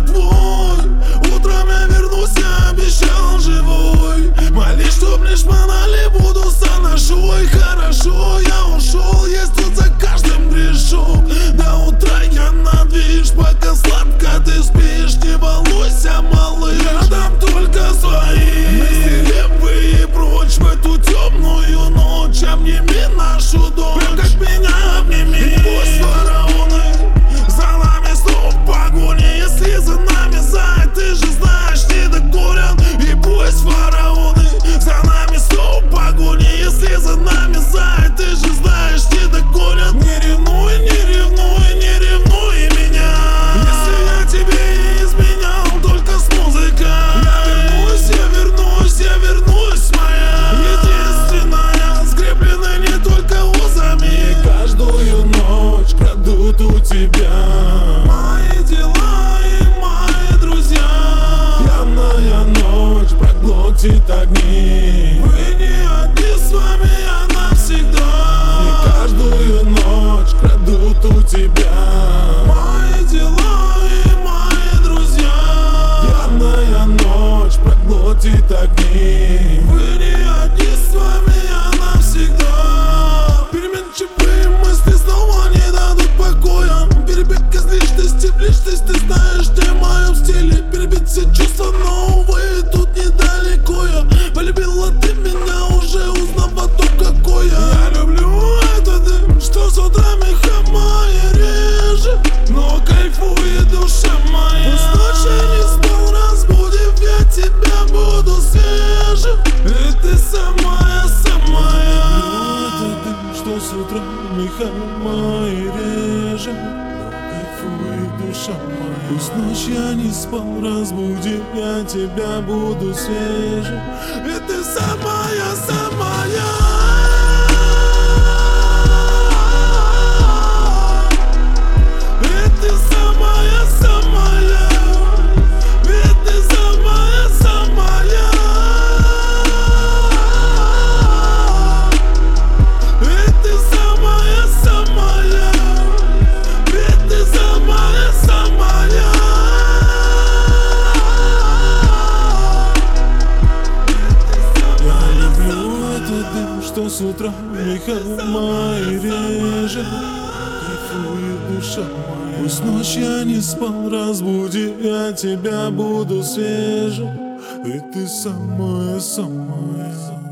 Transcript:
твой. Утром я вернусь, я обещал живой. Молись, чтоб не шмонали, буду со нашой. Хорошо, я ушел, есть тут за каждым грешок. До утра я на движ, пока сладко ты спишь. Не волнуйся, малыш, рядом только свои. Настеревые прочь в эту темную ночь. Обними нашу дочь, прям как меня обними. Пусть фараоны за нами снова в погоне. Если за нами зай, ты же знаешь, не догонят. И пусть фараоны за нами снова в погоне. Если за нами зай, ты же знаешь, не догонят. Не ревнуй, не ревнуй, не ревнуй меня. Если я тебе изменял только с музыкой, я вернусь, я вернусь, моя единственная, скрепленная не только узами. Каждую ночь крадут у тебя мои дела и мои друзья. Пьяная ночь проглотит огни. Вы не одни, с вами я навсегда. И каждую ночь крадут у тебя мои дела и мои друзья. Пьяная ночь проглотит огни. Вы не одни, с вами я навсегда. Переменчивые мысли снова не дадут покоя. Перебег из личности в личность, ты знаешь, ты в моем стиле. Перебить все чувства, но увы, тут недалеко я. Полюбила ты меня, уже узнав о том, какой я. Я люблю этот дым, что с утра меха мои режет. Но кайфует душа моя. Пусть ночь я не спал, разбудив, я тебя буду свежим. И ты самая, самая. Этот дым, что с утра меха мои режет. Кайфует душа моя. Пусть ночь я не спал, разбудив, я тебя буду свежим. И ты самая, самая. И ты самая, самая. И ты самая, самая. И ты самая, самая. И ты самая, самая. Я люблю этот дым, что с утра меха мои режет. Кайфует душа моя. Пусть ночь я не спал, разбуди, я тебя буду свежим. И ты самая, самая.